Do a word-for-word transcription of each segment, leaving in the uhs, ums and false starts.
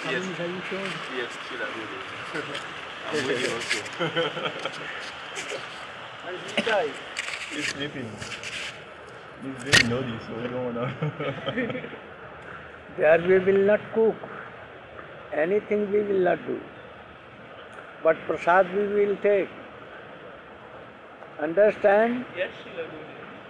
Yes. many have you shown? Yes, still I'm with you. I'm with you also. And this guy, He's sleeping. He's very naughty, so we don't wanna. there we will not cook. Anything we will not do. But prasad we will take. Understand? Yes, Sheila Guru.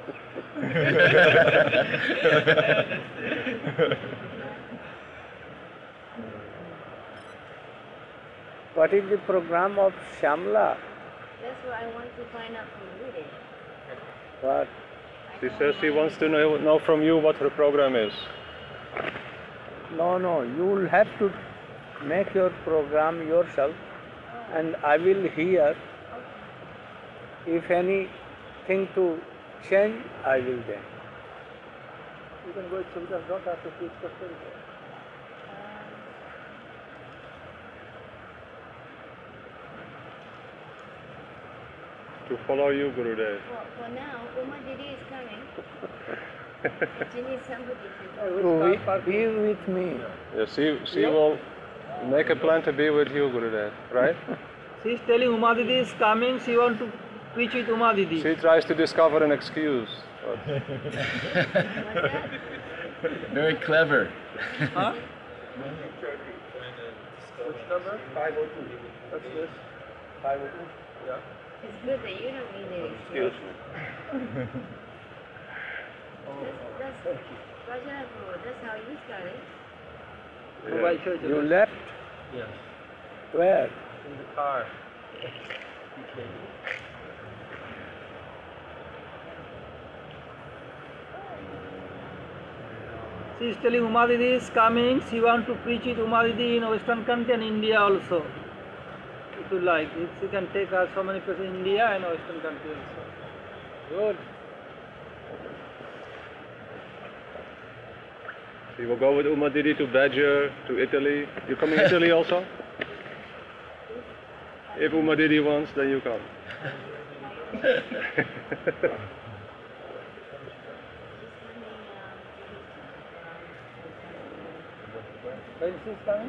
What is the program of Shamla? That's what I want to find out from you then. What? She says she wants to know, know from you what her program is. No, no, you will have to make your program yourself and I will hear. If anything to change, I will then. You can go to Suvidas, don't have to teach Costa Rica. To follow you, Gurudev. For, for now, Uma Didi is coming. She needs somebody to To be with me. Yeah, she she will make a plan to be with you, Gurudev, right? She is telling Uma Didi is coming, she want to preach with Uma Didi. She tries to discover an excuse. Very clever. Huh? five oh two. What's this? five oh two? Yeah. It's good that you don't need it. Excuse me. That's, that's Rajapur, that's how you started. Mobile church. You left? Yes. Where? In the car. She is telling Uma Didi is coming, she want to preach with Uma Didi in Western country and India also. If you like, if she can take her so many places in India and Western country also. Good. She will go with Uma Didi to Badger, to Italy. You coming to Italy also? If Uma Didi wants, then you come. When she is coming?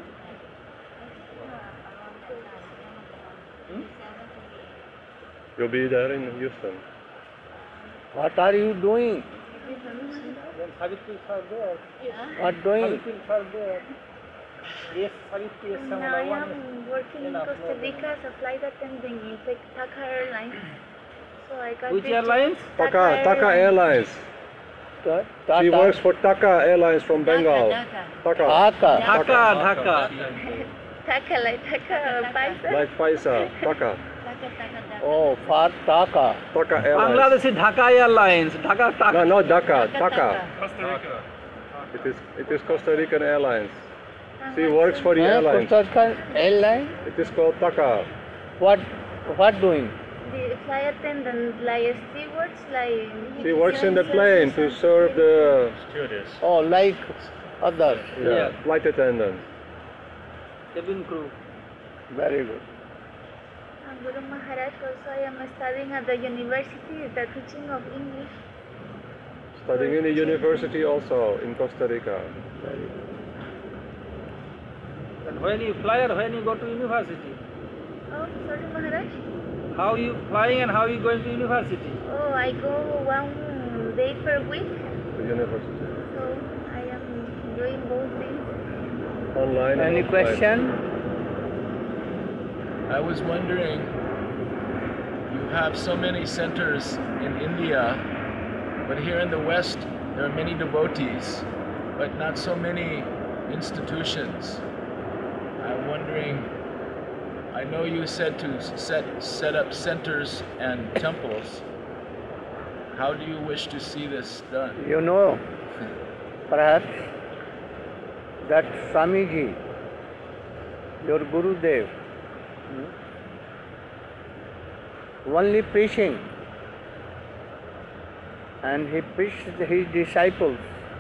You'll be there in Houston. What are you doing? Then Savitri are there. What doing? Savitri are there. Yes, Savitri, yes, Now Samala, I one. am working in Enough, Costa no Rica as a flight attendant in Taka Airlines. So I got Which this airlines? job. Taka, Taka Airlines. Ta- She Tata. works for Taka Airlines from Bengal. Dhaka. Taka. Dhaka. Dhaka, Dhaka. Taka like Taka Paisa. Like Paisa. Taka. Taka, Taka, Taka. Oh, for Taka. Taka Airlines. Bangladeshi Dhaka Airlines. Dhaka, No, Dhaka. not Dhaka. Taka, Taka. Taka. It is it is Costa Rican Airlines. And She what's works for the Eh, airline. Costa Rica airline? It is called Taka. What? What doing? the flight attendant, like stewards, like. She works in the plane to serve the Oh, like others. yeah, Yeah. flight attendant. Cabin crew. Very good. Uh, Guru Maharaj, also I am studying at the university, the teaching of English. Studying in the university also in Costa Rica. And when you fly or when you go to university? Oh, sorry Maharaj. How you flying and how you going to university? Oh, I go one day per week, The university. so I am doing both things. Online. and Any offline. question? I was wondering, you have so many centers in India, but here in the West there are many devotees, but not so many institutions. I'm wondering, I know you said to set set up centers and temples. How do you wish to see this done? You know, perhaps that Swamiji, your Gurudev, hmm, only preaching, and he preached his disciples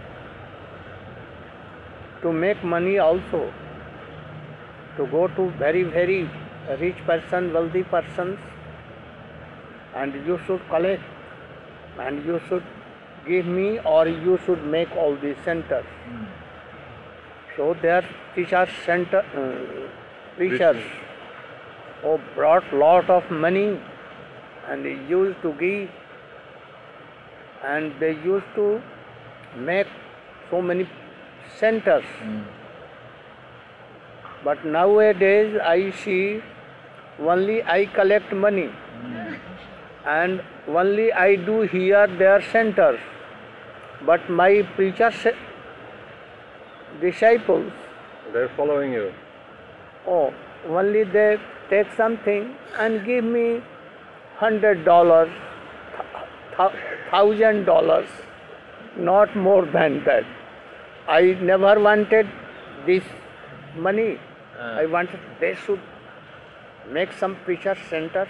to make money also, to go to very, very rich person, wealthy persons, and you should collect, and you should give me, or you should make all these centers. So their teachers center, uh, preachers, oh, brought lot of money and they used to give, and they used to make so many centers. Mm. But nowadays I see only I collect money and only I do here their centers. But my preachers, disciples, They're following you. oh, only they take something and give me hundred dollars, thousand dollars, not more than that. I never wanted this money. Uh. I wanted they should make some preacher centers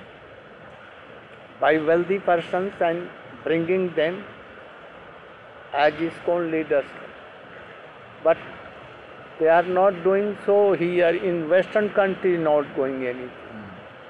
by wealthy persons and bringing them as ISKCON leaders. But they are not doing so here in Western country, not going anything.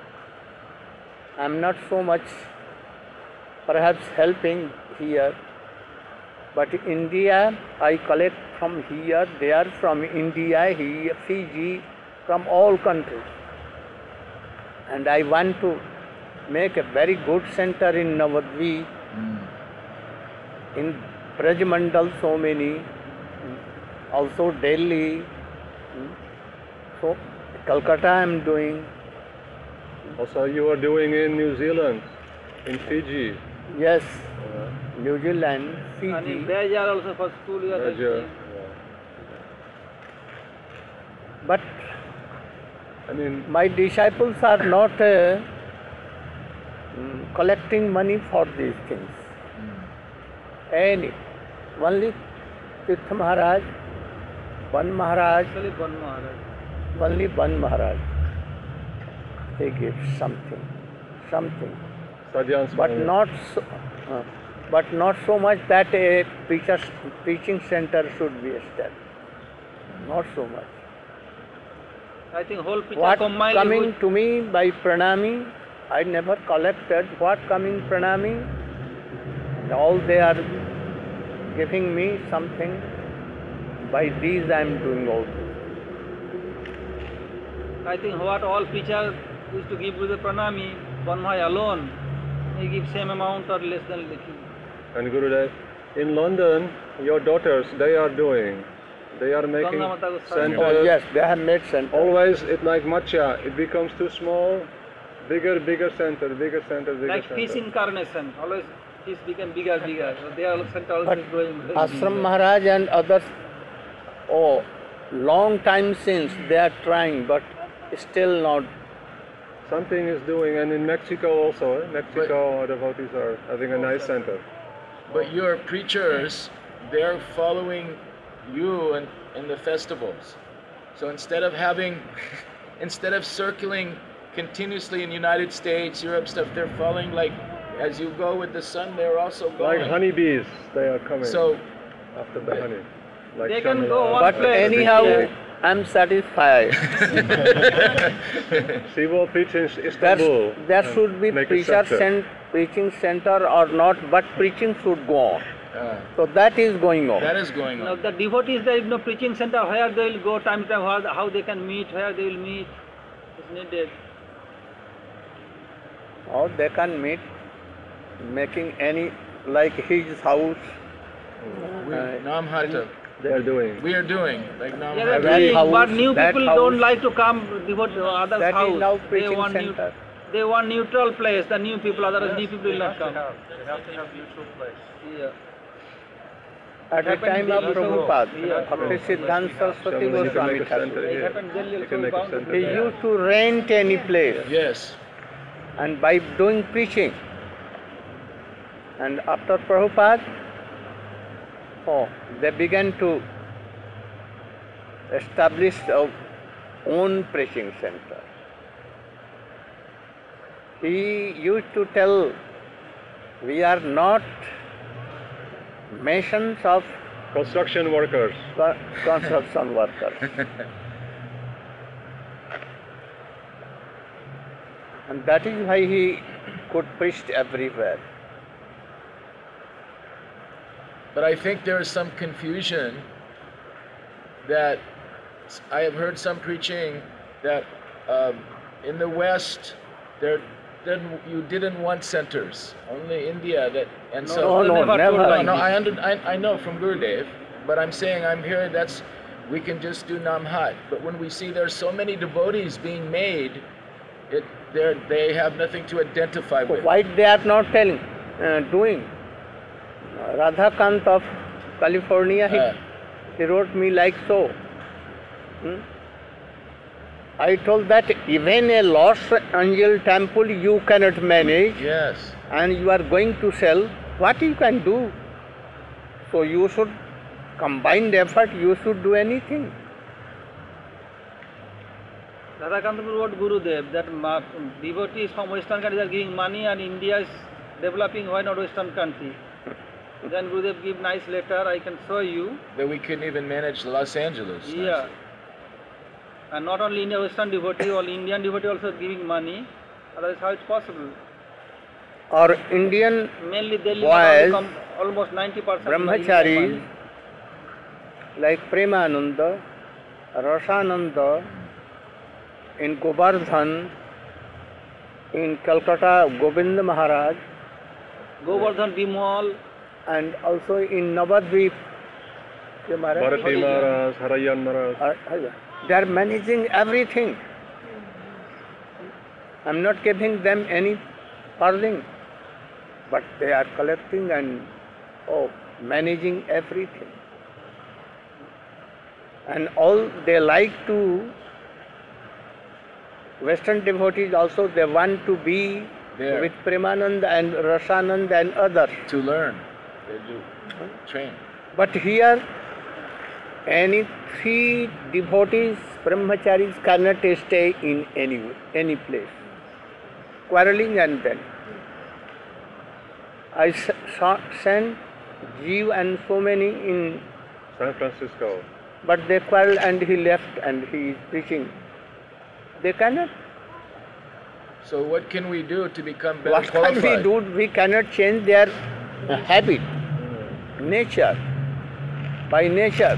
I am not so much perhaps helping here, but India I collect from here, they are from India, here, Fiji, from all countries. And I want to make a very good center in Navadvip, Mm. in Brajmandal so many, also Delhi, so Calcutta I am doing, Also, you are doing in New Zealand, in Fiji. yes, Uh, New Zealand, And Fiji, in Bejar also for school you are Raja, doing. but I mean, my disciples are not uh, mm, collecting money for these things. Any, only Tirtha Maharaj, Ban Maharaj, Actually, Ban Maharaj. only Ban Maharaj. They give something, something, Sadhyan but Swami. not so, uh, but not so much that a preacher, preaching center should be established. Not so much. I think whole picture What combined coming would- to me by pranami, I never collected. What coming pranami, all they are giving me something. By these I am doing also. I think what all preachers used to give to the pranami, Banmai alone, he gives same amount or less than little. And Gurudev, in London, your daughters, they are doing. They are making Ganga Mata Goswami. center. Oh yes, they have made center. Always, it like matcha, it becomes too small. Bigger, bigger center, bigger center, bigger Like center. fish incarnation, always fish become bigger, bigger. So they are center also But is growing. growing Ashram bigger. Maharaj and others, oh, long time since they are trying, but still not. Something is doing, and in Mexico also. Eh? Mexico, devotees are having a nice center. But your preachers, they're following you in, in the festivals. So instead of having, instead of circling continuously in United States, Europe stuff, they're following like, as you go with the sun, they're also going. Like honeybees, they are coming So, after the honey. Like They can Shamila. go one But place. anyhow, Yeah. I am satisfied. She will preach in There, Istanbul. there and should be make a preacher center. cent, preaching center or not, but preaching should go on. uh, So that is going on. that is going Now on. the devotees, there is no preaching center where they will go time to time, how, how they can meet, where they will meet. It's needed. Or they can meet, making any, like his house. We, Uh, Namhata, They are doing. we are doing like Yeah, Namhata. but, that we- house- but new that people house- don't like to come devote to others' That house. is now they preaching want new, center. they want neutral place. The new people, otherwise new people will not come. They have to have neutral place. Yeah. At the happened time of Delhi also. Prabhupada, Yeah. Bhakti Siddhanta Saraswati Shamila, you can Goswami make a Thakur. center It here. happened Delhi You also can make a bound to center do He that. there. used to rent any place, Yes. and by doing preaching, and after Prabhupada, oh, they began to establish their own preaching center. He used to tell, we are not masons of Construction workers. co- construction workers. And that is why he could preach everywhere. But I think there is some confusion that I have heard some preaching that um, in the West there didn't, you didn't want centers, only India that, and so No, no, never never. told no, like no, this. I, under, I I know from Gurudev, but I'm saying I'm here. That's we can just do Namhat. But when we see there's so many devotees being made, it they they have nothing to identify So with. why they are not telling, uh, doing? Radhakant of California, he, Uh. he wrote me like so. Hmm? I told that even a Los Angeles temple you cannot manage, Yes. and you are going to sell, what you can do? So you should combine effort, you should do anything. Radhakanta wrote Gurudev that ma- devotees from Western countries are giving money and India is developing, why not Western country? Then Gurudev give nice letter, I can show you. That we couldn't even manage Los Angeles. Yeah. And not only India, Western devotee, all Indian devotee also giving money. Otherwise, how it's possible? Or Indian Mainly Delhi, Boys, not only come, almost ninety percent. brahmacharis like Premananda, Rasananda, in Govardhan, in Calcutta, Govinda Maharaj, Govardhan, Bimal, and also in Navadvip. Ke Maharaj? Bharati Maharaj, Harayan Maharaj. Uh, uh, They are managing everything. I'm not giving them any farthing, but they are collecting and oh, managing everything. And all they like to, Western devotees also, they want to be There. with Premanand and Rasanand and others. To learn. They do train. But here, any three devotees, brahmacharis cannot stay in any any place. Quarreling and then. I s- saw, sent Jeev and so many in, San Francisco. but they quarrel and he left and he is preaching. They cannot. So what can we do to become better What can qualified? we do? We cannot change their uh, habit, nature, by nature.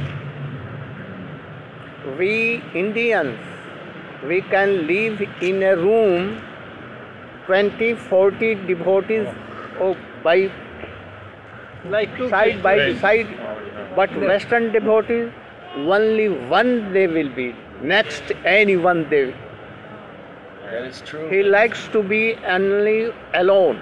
We Indians, we can live in a room, twenty, forty devotees oh, by like two side by Right. side, but Western devotees, only one they will be, next anyone they. That is true. He likes to be only alone.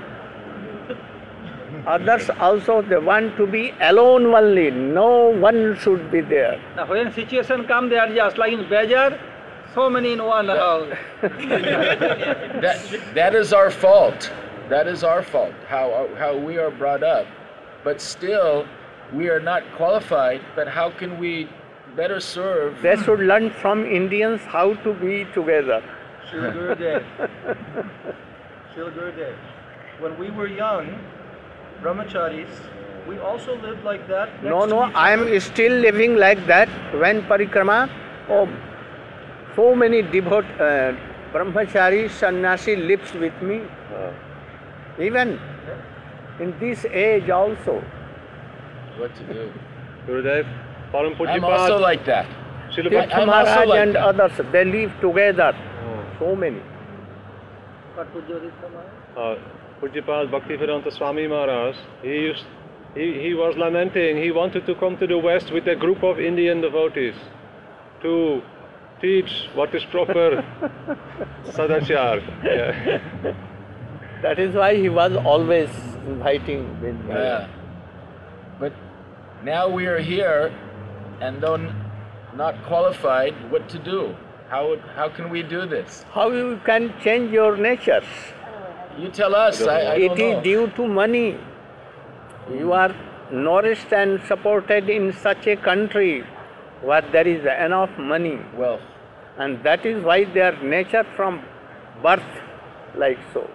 Others also they want to be alone only. No one should be there. Now, when situation come, they are just like in Bazaar, so many in one house. That, that is our fault. That is our fault, how, how we are brought up. But still, we are not qualified, but how can we better serve? They should learn from Indians how to be together. Srila Gurudev. Srila Gurudev. When we were young, brahmacharis, we also lived like that. Next No, no, to each I am other. still living like that. When parikrama, oh, so many devot, uh, brahmachari, sannyasi lives with me. Even in this age also. What to do? Gurudev, Param I'm also Pujyapat, like that. Srila I- Tirtha I'm also Maharaj like and that. others, they live together. Oh. So many. What would you read from uh, Pujyapat Bhaktivedanta Swami Maharaj, he used, he, he was lamenting, he wanted to come to the West with a group of Indian devotees to teach what is proper sadachar. Yeah. That is why he was always inviting with me. Yeah. But now we are here and though n- not qualified, what to do? How, how can we do this? How you can change your nature? You tell us. I, I It don't is know. due to money. You are nourished and supported in such a country where there is enough money. Wealth. And that is why they are nature from birth like so.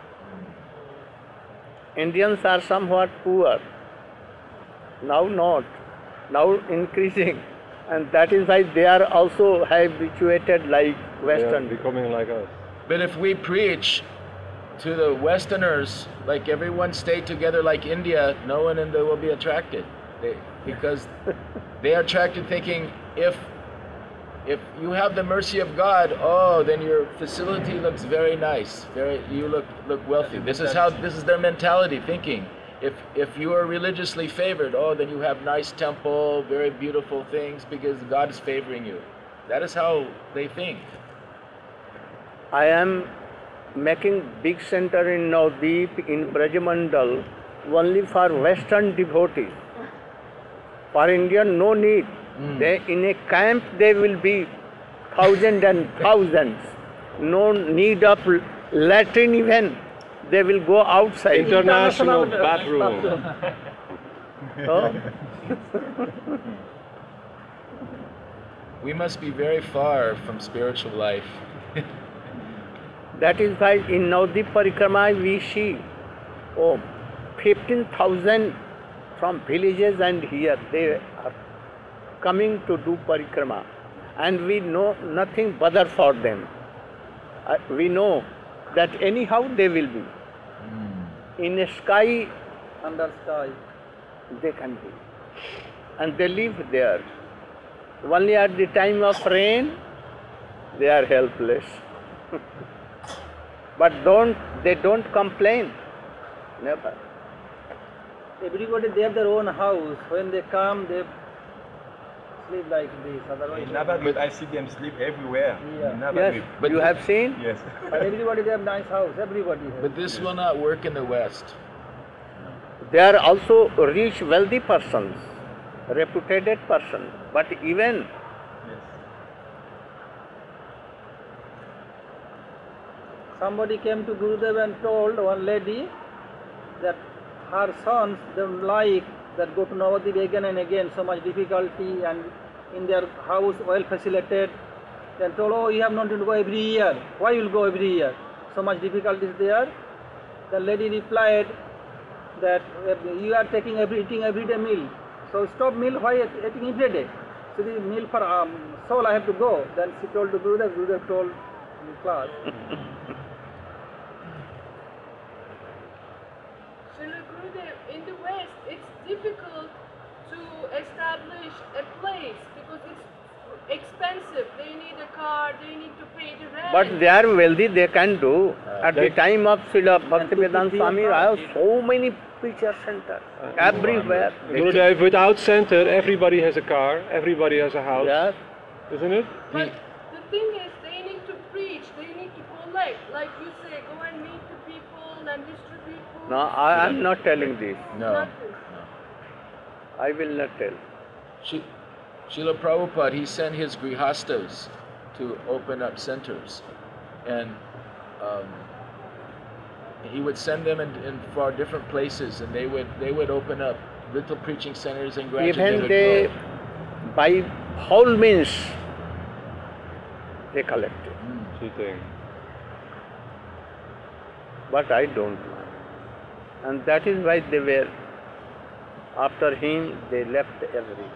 Indians are somewhat poor. Now not. Now increasing. And that is why they are also habituated like They are Western. becoming like us. But if we preach to the Westerners, like everyone stay together like India, no one in there will be attracted. They, because they are attracted thinking if if you have the mercy of God, oh, then your facility looks very nice, very you look look wealthy. This is how this is their mentality thinking. If if you are religiously favored, oh, then you have nice temple, very beautiful things because God is favoring you. That is how they think. I am making big center in Navdeep, in Brajamandal, only for Western devotees. For Indian, no need. Mm. They in a camp they will be thousands and thousands. No need of latrine even. They will go outside. International bathroom. Oh. We must be very far from spiritual life. That is why in Navdeep Parikrama we see, oh, fifteen thousand from villages and here they are coming to do Parikrama. And we know nothing bother for them. Uh, we know that anyhow they will be. In the sky, Under sky. they can be. And they live there. Only at the time of rain, they are helpless. But don't they don't complain. Never. Everybody, they have their own house. When they come, they sleep like this. Otherwise, In Navadvip, I see them sleep everywhere. Yeah. In Yes, Navadvip. But you the- have seen? Yes. but everybody, they have nice house. Everybody has. But this will not work in the West. They are also rich, wealthy persons, reputed persons. But even Yes. Somebody came to Gurudev and told one lady that her sons don't like that go to Navadvip again and again, so much difficulty and in their house well facilitated. Then told, oh, you have not to go every year. Why you will go every year? So much difficulties there. The lady replied that uh, you are taking every eating every day meal. So stop meal, why eating every day? So the meal for um, soul I have to go. Then she told to Gurudev, Gurudev told in class. Srila Gurudev, in the West, it's difficult to establish a place because it's expensive. They need a car, they need to pay the rent. but they are wealthy, they can do. At the Like- time of Srila Bhaktivedanta to Swami, free of I have charge. so many preacher centers everywhere. Gurudev, without center, everybody has a car, everybody has a house, Yes. isn't it? But the thing is, they need to preach, they need to collect. Like you say, go and meet the people and distribute food. No, I am not telling this. No. Nothing. I will not tell. Shi- Srila Prabhupada, he sent his grihastas to open up centers. And um, he would send them in, in for different places and they would they would open up little preaching centers and gradually Even would they, grow. by whole means, they collected. Cheating. But I don't mind. And that is why they were, after him, they left everything.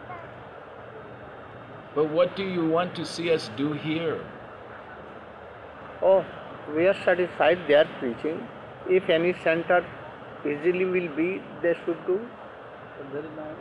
But what do you want to see us do here? Oh, we are satisfied they are preaching. If any center easily will be, they should do. Very nice.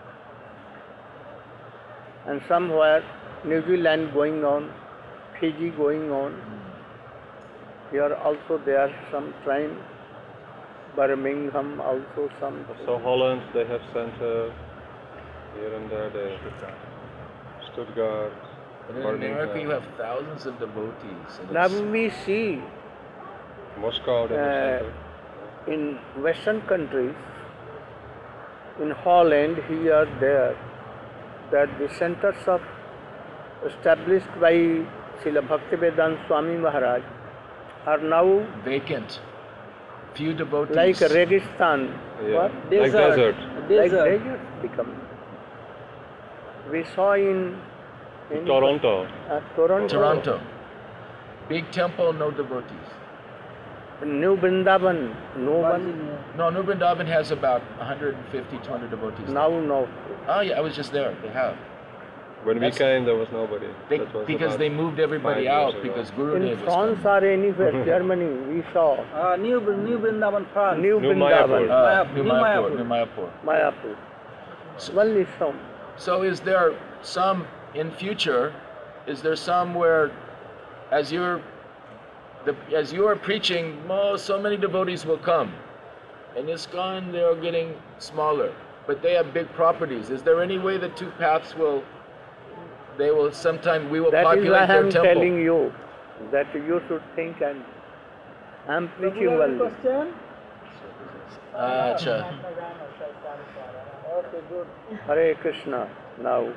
And somewhere, New Zealand going on, Fiji going on. Here also there are some trying. Birmingham also some. So Holland, they have center. Here and there, they Stuttgart. But in Birmingham. America, you have thousands of devotees. and Now it's- we see Moscow, they have Uh, center. in Western countries, in Holland, here, there, that the centers of established by Srila Bhaktivedanta Swami Maharaj are now vacant. Few devotees. like Registan. Yeah. What? Like Desert. desert. Like Desert. desert become. We saw in, in Toronto. uh, Toronto, Toronto. Big temple, no devotees. New Vrindavan, no one. Virginia. No, New Vrindavan has about one hundred fifty, two hundred devotees. Now, no. Oh yeah, I was just there. They have. When we That's- came, there was nobody. They, That was because about they moved everybody five years out ago. because In Gurudev was France coming. or anywhere, Germany, we saw Ah, New, New Vrindavan, France. New New Vrindavan, Mayapur. Uh, Mayapur, New New Mayapur. Mayapur. New Mayapur. Mayapur. Only some. So is there some in future, is there some where as you're the, as you are preaching, oh, so many devotees will come. And ISKCON, they're getting smaller, but they have big properties. Is there any way the two paths will, they will sometime, we will That is populate why I their am temple? telling you that you should think, and I am Prabhu, preaching you have a only. question? Acha. Okay, good. Hare Krishna now.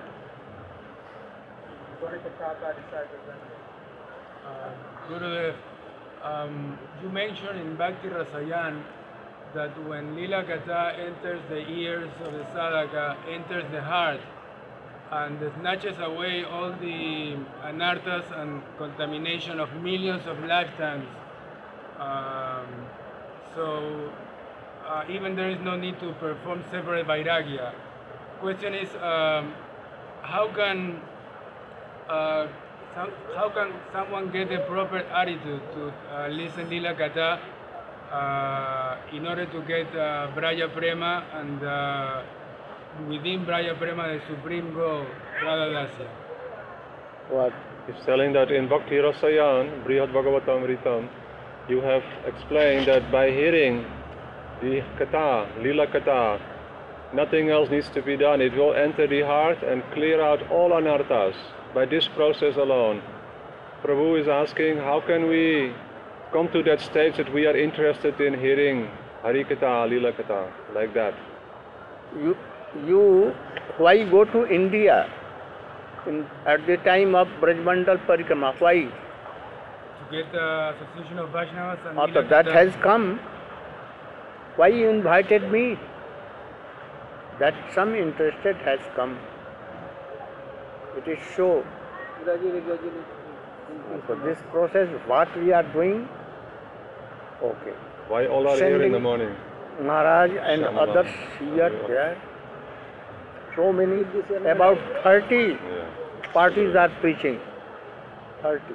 Uh, Gurudev, um, you mentioned in Bhakti Rasayan that when Lila Katha enters the ears of the sadhaka, enters the heart, and snatches away all the anarthas and contamination of millions of lifetimes. Um, so uh, even there is no need to perform separate vairagya. Question is, um, how can uh, some, how can someone get the proper attitude to uh, listen Lila Katha uh, in order to get uh, Braya Prema and uh, within Braya Prema the supreme goal, Radha Dasya? What? He's telling that in Bhakti Rasayan, Brihad Bhagavatamritam, you have explained that by hearing the Katha, Lila Katha, nothing else needs to be done. It will enter the heart and clear out all anarthas by this process alone. Prabhu is asking, how can we come to that stage that we are interested in hearing Hari Katha, Lila Katha, like that? You, you, why go to India in, at the time of Brajmandal Parikrama? Why? To get the association of Vaishnavas and After Lila that Katha. has come. Why you invited me? That some interested has come. It is show. Gradually, gradually. So this process, what we are doing, okay. Why all are here in the Sending morning? Maharaj and Shyamala. others here, there. So many, This is about thirty Yeah. parties are preaching. thirty.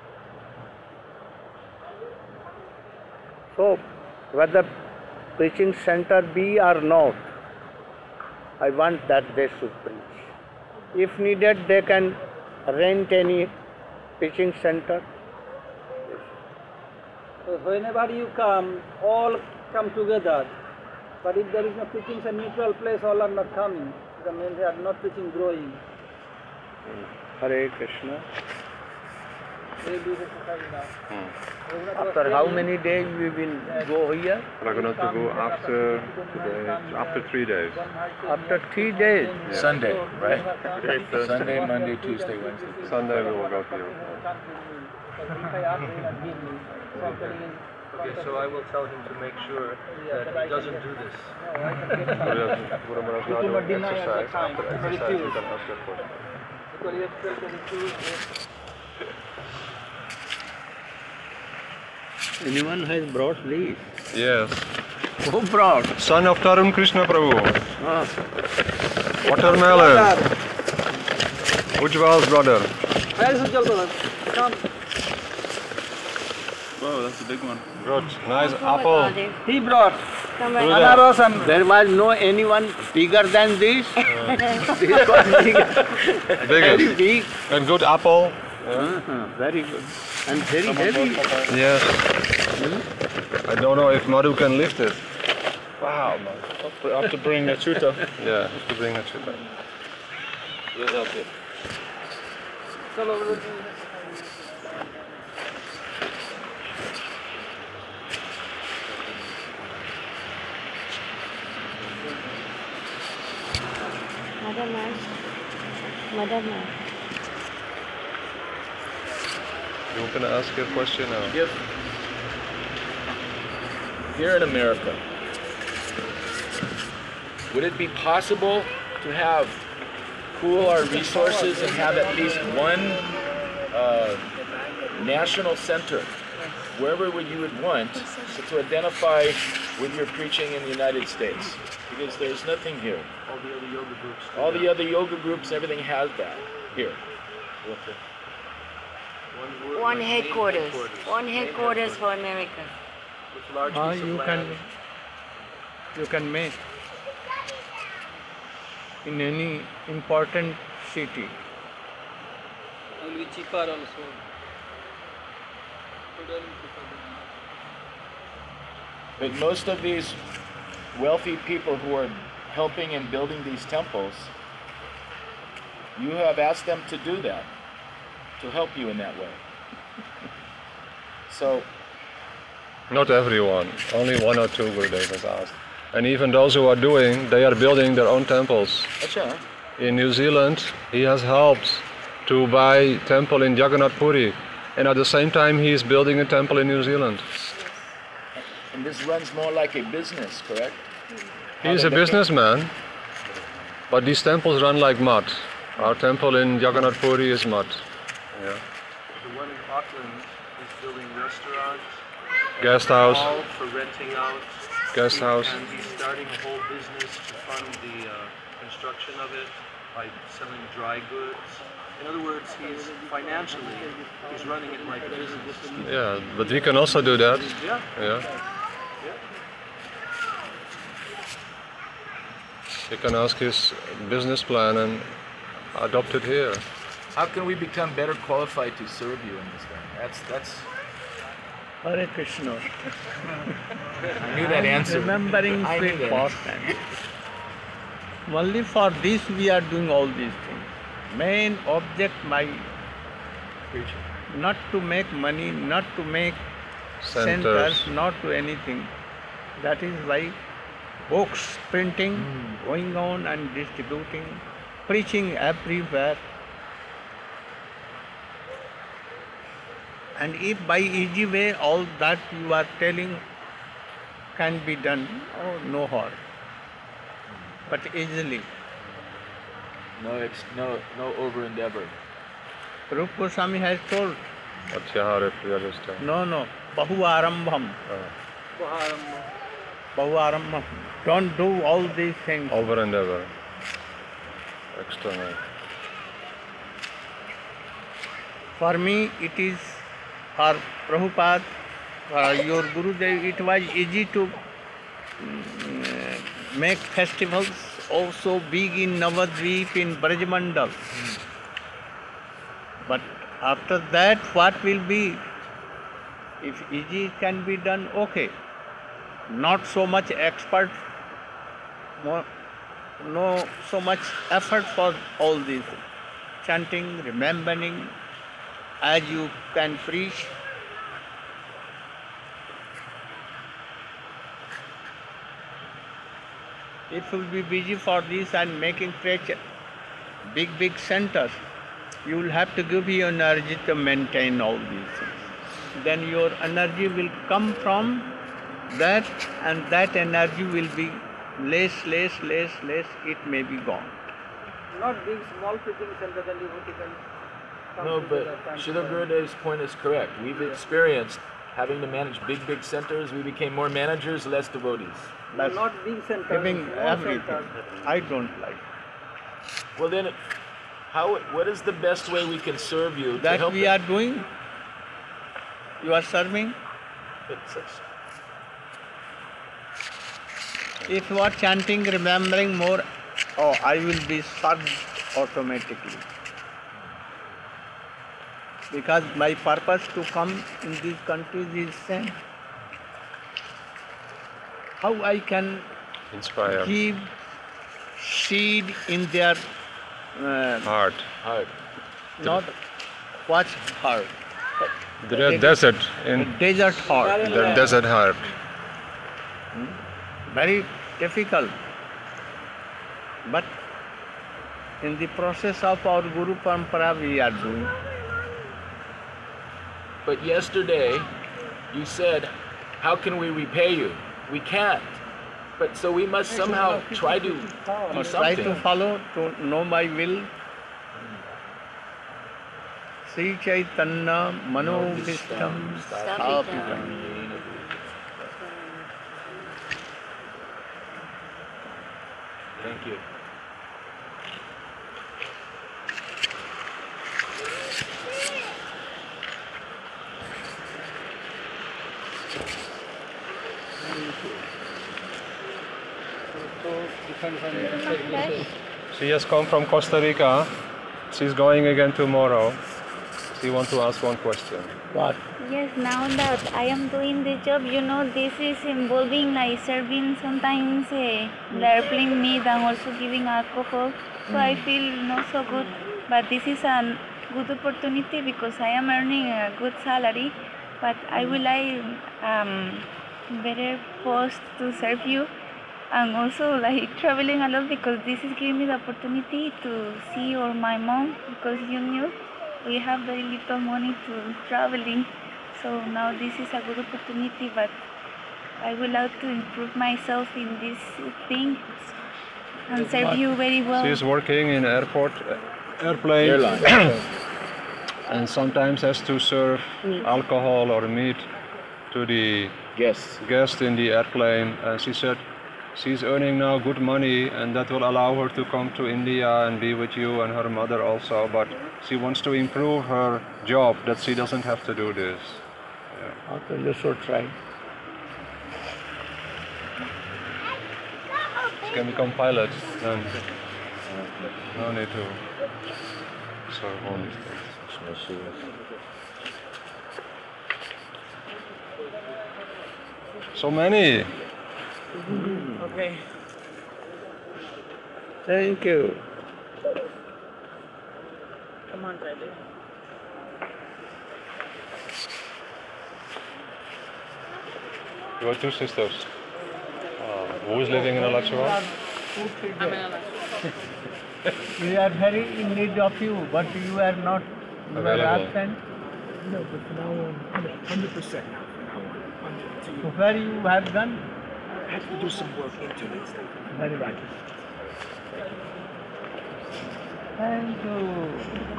So, whether preaching center be or not, I want that they should preach. If needed, they can rent any preaching center. So whenever you come, all come together. But if there is no preaching, a neutral place, all are not coming. The men are not preaching growing. Hare Krishna. They do the society now. After how many days we will go here? We're going to go after today, after three days. After three days. Sunday, right? Today, Thursday. Sunday, Monday, Tuesday, Wednesday. Sunday we will go to you. Okay, so I will tell him to make sure that he doesn't do this. Guru Maharaj now not doing deny at the exercise. time. After You exercise you refuse. can ask your question. Because you have felt the truth. Anyone has brought these? Yes. Who brought? Son of Tarun Krishna Prabhu. Ah, Watermelon. Ujjwal's brother. Where is Ujjwal brother? Come. Whoa, that's a big one. Brought nice apple. He brought Gurudev. anaros and there was no anyone bigger than this. This was big. Very Biggest. big. And good apple. Uh-huh, very good. And very heavy. Yes. I don't know if Madhu can lift it. Wow, I have to bring a chuta. Yeah, have to bring a chuta. We'll help you. Mother Mass. Mother Mass. You want to ask your question now? If here in America, would it be possible to have pool our resources and have at least one uh, national center, wherever would you would want, so to identify with your preaching in the United States? Because there's nothing here. All the other yoga groups. do All the that. other yoga groups, everything has that here. One, word, One main headquarters, one headquarters for America. With large Ah, piece of you land. can, you can make. in any important city. It will be cheaper also. But most of these wealthy people who are helping and building these temples, you have asked them to do that, to help you in that way. So, Not everyone, only one or two Gurudev has asked. And even those who are doing, they are building their own temples. acha, In New Zealand, he has helped to buy temple in Jagannath Puri, and at the same time he is building a temple in New Zealand. and this runs more like a business, correct? He is a businessman, but these temples run like mud. Our temple in Jagannath Puri is mud. Yeah. The one in Auckland is building restaurants, Guest house, all for renting out. guest house. And he's starting a whole business to fund the uh, construction of it by selling dry goods. In other words, he's financially, he's running it like a business. Yeah, but we can also do that. Yeah. Yeah. He can ask his business plan and adopt it here. How can we become better qualified to serve you in this way? That's, that's, Hare Krishna. I knew that answer. Remembering I knew sweet that. pastime. Only for this we are doing all these things. Main object, my not to make money, not to make Centers. centers, not to anything. That is why books, printing, going on and distributing, preaching everywhere. And if by easy way all that you are telling can be done, oh, no harm. But easily. No, ex, no, no over endeavor. Rupa Goswami has told, Atyahare Priyadishta. no, no, Bahu Arambham, Bahu Arambham. Don't do all these things. Over and ever. External. For me, it is, for Prabhupada, for your Gurudev, it was easy to mm, make festivals also big in Navadvip, in Brajmandal. Mm. But after that, what will be? If easy can be done, okay. Not so much expert, no, no so much effort for all this. Chanting, remembering, as you can preach. If you will be busy for this and making preach big, big centers, you will have to give your energy to maintain all these things. Then your energy will come from that, and that energy will be less, less, less, less, it may be gone. Not big, small preaching center, then devotee can come No, together, but come Srila together. Gurudev's point is correct. We've experienced having to manage big, big centers. We became more managers, less devotees. No, not big center, Giving small everything. center. I don't like. Well then, how? What is the best way we can serve you to That help we them? are doing. You are serving. It's- If you are chanting, remembering more, oh, I will be served automatically. Because my purpose to come in these countries is same. How I can Inspire. give seed in their uh, Heart. Hard. not what's heart, The desert. In desert heart. the desert heart. Very difficult. But in the process of our Guru Parampara we are doing. But yesterday, you said, how can we repay you? We can't. But so we must somehow try to do Try something. to follow, to know my will. Sri Chaitanya Manobhishtam Sthapitam. Thank you. So, different from She has come from Costa Rica. She's going again tomorrow. She wants to ask one question. What? Yes, now that I am doing the job, you know, this is involving like serving sometimes uh, the airplane meat and also giving alcohol. So I feel not so good. But this is a good opportunity because I am earning a good salary. But I would like um, better post to serve you. And also like traveling a lot because this is giving me the opportunity to see or my mom because you knew we have very little money to traveling. So now this is a good opportunity, but I would like to improve myself in this thing and serve you very well. She's working in airport, airplane, Airline. and sometimes has to serve alcohol or meat to the Yes. guests in the airplane. And she said she's earning now good money, and that will allow her to come to India and be with you and her mother also. But she wants to improve her job, that she doesn't have to do this. Okay, you should try. She can become pilot, then no need to serve all these things. So many. Okay. Thank you. Come on, Daddy. You have two sisters. Uh, who is living in Alachua? I'm in Alaska. We are very in need of you, but you are not you are Available. absent. No, but from now on, one hundred percent now. From now on, one hundred to So you. where you have done? I have to do some work into it. Very right. Thank you.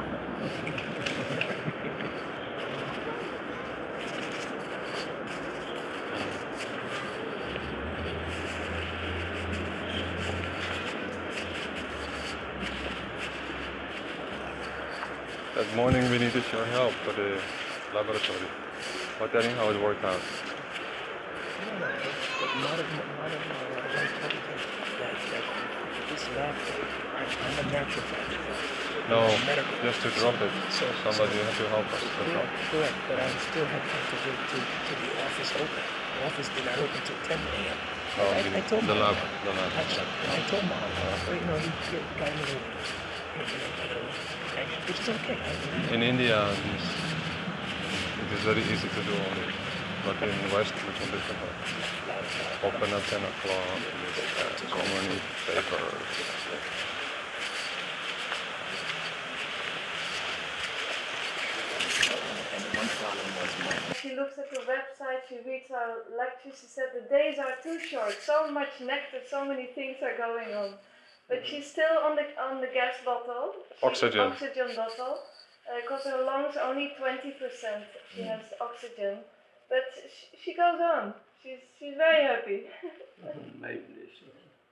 That morning we needed your help for the laboratory. But anyhow, it worked out. But not of, not of my life. I told you that, that this lab, I, I'm a naturopath. No, I'm a medical. just to drop it. So, Somebody had to help us. That's all. correct, correct, but I still have to go to, to the office open. The office did not open till ten a m Oh, I, the, I told the Mom. lab, the lab. I, I told Mom, uh, you know, he get, got a little, you know, like a reaction, which is okay. I, In India, this, it is very easy to do all this. But in West, it's a bit difficult. Open at ten o'clock, so many papers. She looks at the website, she reads our lectures, she said the days are too short, so much nectar, so many things are going on. But she's still on the on the gas bottle. She, Oxygen. Oxygen bottle. Because her lungs only twenty percent she has oxygen. But she, she goes on. She's she's very happy. My blessing.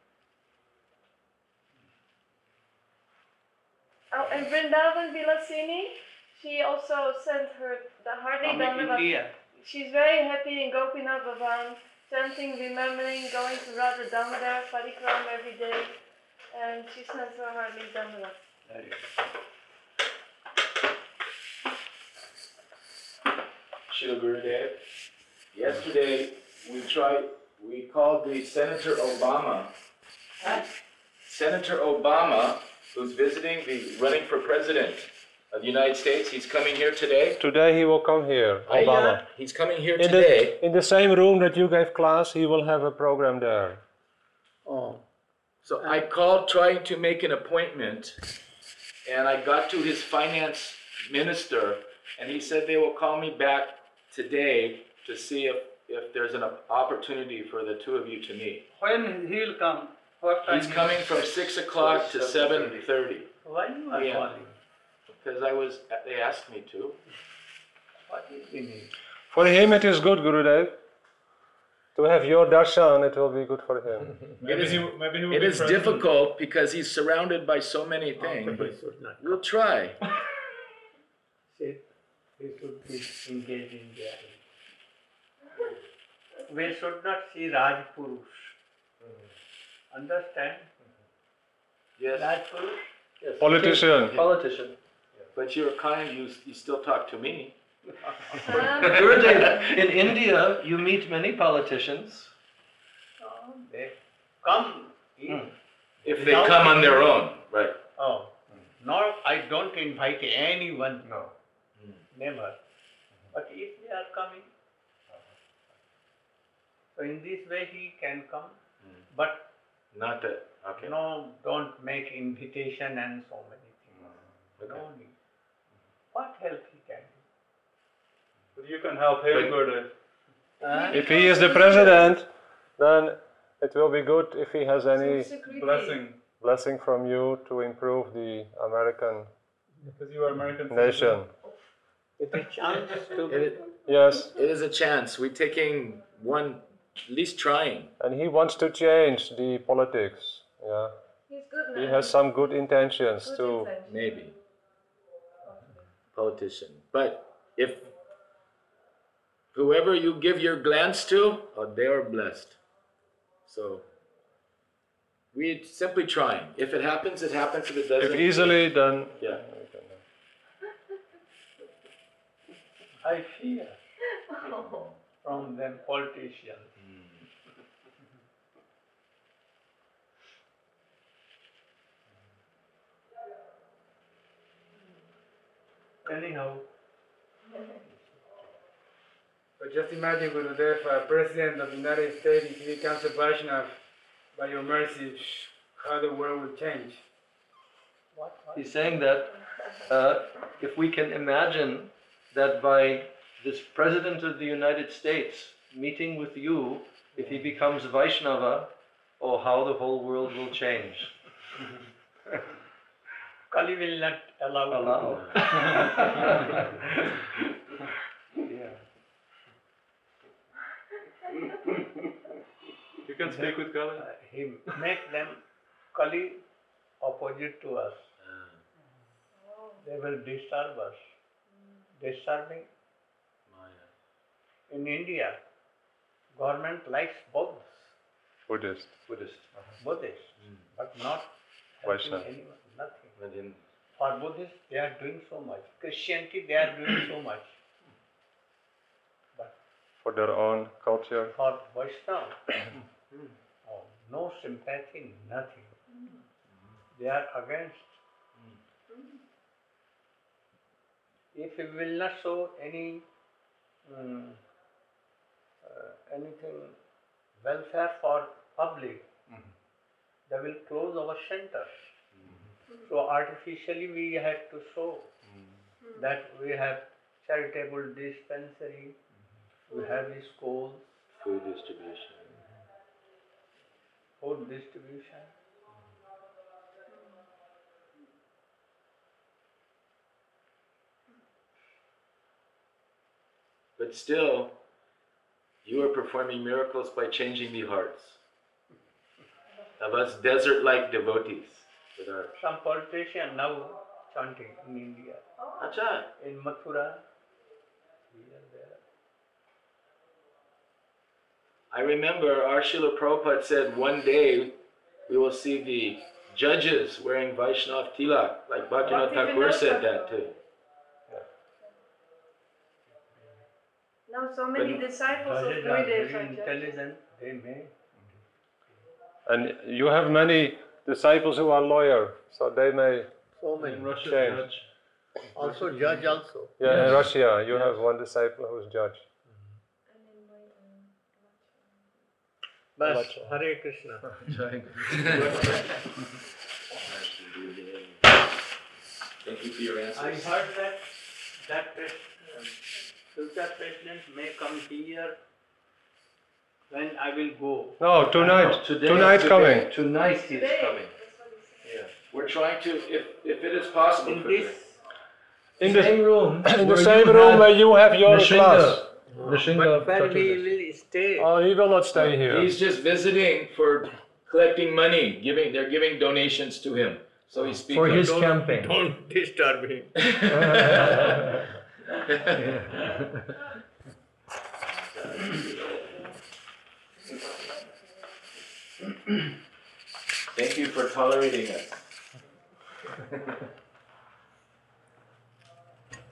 Oh, and Vrindavan Vilasini, she also sent her the Hardy From Dandavat. India. She's very happy in Gopinath Bhavan, chanting, remembering, going to Radha Damodar, Parikram every day, and she sends her Hardy Dandavat. Very Srila Gurudev, yesterday we tried, we called the Senator Obama. Senator Obama, who's visiting the, running for president of the United States, he's coming here today. Today he will come here, I, uh, Obama. he's coming here In today. the, in the same room that you gave class, he will have a program there. Oh. So I called trying to make an appointment, and I got to his finance minister, and he said they will call me back today to see if, if there's an opportunity for the two of you to meet. When he will come? What time? He's coming from six o'clock to seven thirty. Why you are Yeah. calling? Because I was, they asked me to. What is the need? For him it is good, Gurudev. To have your darshan, it will be good for him. It is, maybe he will it be is president. difficult because he's surrounded by so many things, but we'll try. See, we should be engaged in that. We should not see Raj Purush. Understand? Yes. Rajput? Yes. Politician. Politician. But you're kind, you, you still talk to me. Gurudev, in India, you meet many politicians. No, they come in. If they come on their own, right. Oh, no, I don't invite anyone. No. Never. But if they are coming, so in this way he can come. But Not that, okay. no, don't make invitation and so many things. Okay. No need. What help he can do? But you can help him, Gurudev. Huh? If he is the president, then it will be good if he has any Blessing. blessing from you to improve the American Because you are American nation. It is chance to. It, Yes, it is a chance. We're taking one, at least trying. and he wants to change the politics. Yeah, He's good, man. he has some good intentions Good to. intention. Maybe. Politician. But if whoever you give your glance to, oh, they are blessed. So we're simply trying. If it happens, it happens. If it doesn't, If easily, then yeah. I fear from them politicians. Anyhow, But just imagine, Gurudev, uh, President of the United States, if he becomes a Vaishnav, by your mercy, how the world will change. what, what? He's saying that uh, if we can imagine that by this President of the United States meeting with you, if he becomes Vaishnava, oh, how the whole world will change. Kali will not allow. Allow. Yeah. you can speak with Kali. Uh, he make them Kali opposite to us. They will disturb us. Disturbing. In India, government likes both Buddhist. Buddhist. Buddhists, but not helping Vaishnava. anyone, nothing. But in, For Buddhists, they are doing so much. Christianity, they are doing so much. But For their own culture. for Vaishnava, oh, no sympathy, nothing. They are against. If we will not show any um, uh, anything welfare for public, they will close our centers. So artificially we have to show that we have charitable dispensary, we have the schools, food distribution. food distribution. But still, you are performing miracles by changing the hearts of us desert-like devotees. With our Some politician now chanting in India, Acha, in Mathura, here, there. I remember our Srila Prabhupada said one day we will see the judges wearing Vaishnav tilak, like Bhaktivinoda Thakur said that too. Now so many But- disciples of Judges are Gurudev very are judges. intelligent, they may. And you have many disciples who are lawyer, so they may So many. change. Also judge also. Yeah, in Russia, you have one disciple who is judge. Bas, Hare Krishna. Thank you for your I answers. heard that that pres- uh, future president may come here when I will go. No, tonight. Today, tonight today, coming. Tonight he's Today. coming. We're trying to, if, if it is possible, In for this In the Same room. in the where same you room had where you have your Nishinga- class. Nishinga but where we Chaturdashi. will stay. Oh, he will not stay here. He's just visiting for collecting money, giving, they're giving donations to him. So he's speaking. For his Don't- campaign. Don't disturb him. Thank you for tolerating us. Thank you.